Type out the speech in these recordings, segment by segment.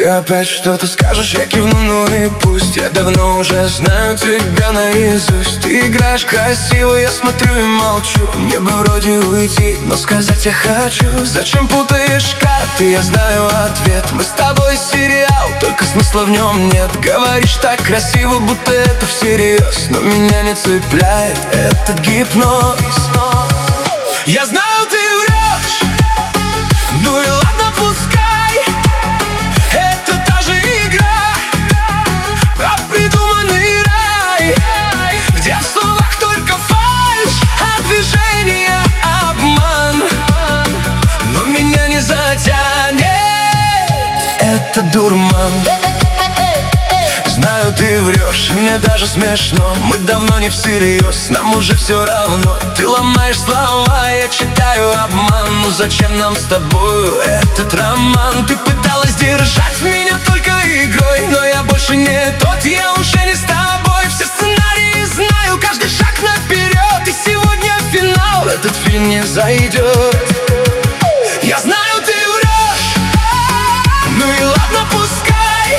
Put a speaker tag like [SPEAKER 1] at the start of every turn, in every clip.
[SPEAKER 1] опять что-то скажешь, я кивну, ну и пусть. Я давно уже знаю тебя наизусть. Ты играешь красиво, я смотрю и молчу. Мне бы вроде уйти, но сказать я хочу. Зачем путаешь карты, я знаю ответ. Мы с тобой сериал, только смысла в нем нет. Говоришь так красиво, будто это всерьез, но меня не цепляет этот гипноз. Я знаю, ты врешь, ну и ладно, пускай. Это та же игра, про придуманный рай, где в словах только фальшь, а движения обман. Но меня не затянет этот дурман. Знаю, ты врешь, мне даже смешно. Мы давно не всерьез, нам уже все равно. Ты ломаешь слова, я читаю обман. Ну зачем нам с тобою этот роман? Ты пыталась держать меня только игрой, но я больше не тот, я уже не с тобой. Все сценарии знаю, каждый шаг наперед. И сегодня финал, этот фильм не зайдет. Я знаю, ты врешь, ну и ладно, пускай.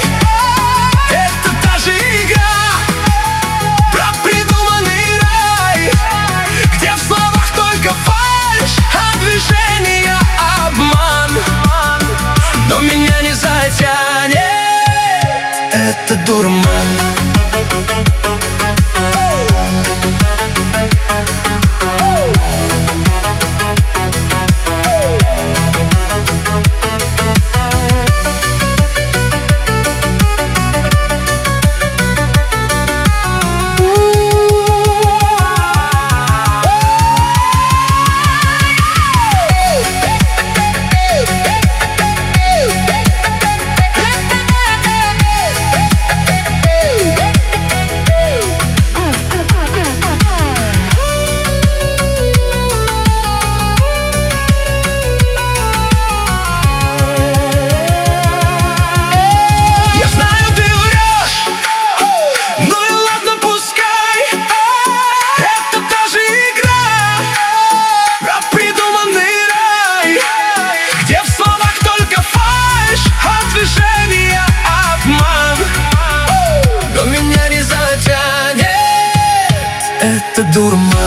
[SPEAKER 1] Но меня не затянет этот дурман. Это дурман.